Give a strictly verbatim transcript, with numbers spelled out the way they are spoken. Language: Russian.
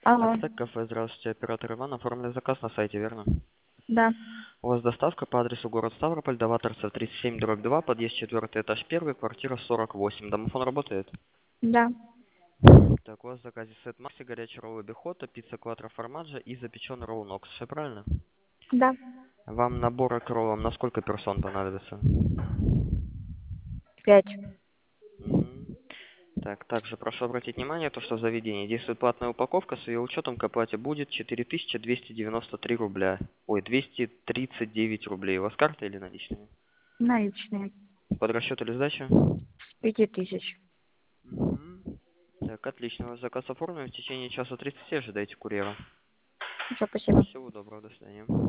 Алло, Ацтек кафе, здравствуйте, оператор Иван, оформили заказ на сайте, верно? да, У вас доставка по адресу город Ставрополь, Даваторцев тридцать семь, дробь два, подъезд четвертый этаж первый, квартира сорок восемь. Домофон работает? да, Так, у вас в заказе сет Макси, горячий ролл Бихота, пицца Кватро Формаджа и запеченный ролл Нокс. Все правильно? да, Вам наборы к роллам на сколько персон понадобится? пять. Мгм. Так, также прошу обратить внимание, то, что в заведении действует платная упаковка, с ее учетом к оплате будет четыре тысячи двести девяносто три рубля. Ой, двести тридцать девять рублей. У вас карта или наличные? Наличные. Под расчет или сдача? Пяти тысяч. Мгм. Так, отлично. Ваш заказ оформлен. В течение часа тридцати ожидайте курьера. Все, спасибо. Всего доброго, до свидания.